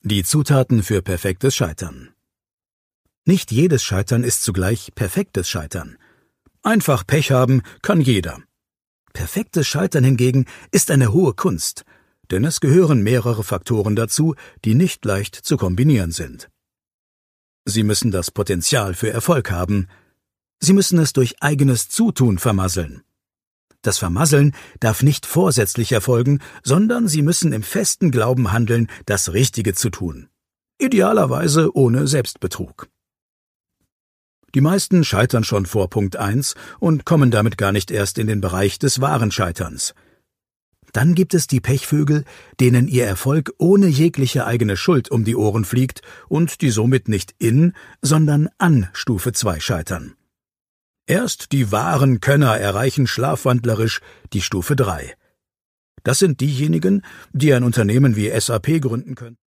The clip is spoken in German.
Die Zutaten für perfektes Scheitern. Nicht jedes Scheitern ist zugleich perfektes Scheitern. Einfach Pech haben kann jeder. Perfektes Scheitern hingegen ist eine hohe Kunst, denn es gehören mehrere Faktoren dazu, die nicht leicht zu kombinieren sind. Sie müssen das Potenzial für Erfolg haben. Sie müssen es durch eigenes Zutun vermasseln. Das Vermasseln darf nicht vorsätzlich erfolgen, sondern Sie müssen im festen Glauben handeln, das Richtige zu tun. Idealerweise ohne Selbstbetrug. Die meisten scheitern schon vor Punkt 1 und kommen damit gar nicht erst in den Bereich des wahren Scheiterns. Dann gibt es die Pechvögel, denen ihr Erfolg ohne jegliche eigene Schuld um die Ohren fliegt und die somit nicht in, sondern an Stufe 2 scheitern. Erst die wahren Könner erreichen schlafwandlerisch die Stufe 3. Das sind diejenigen, die ein Unternehmen wie SAP gründen können.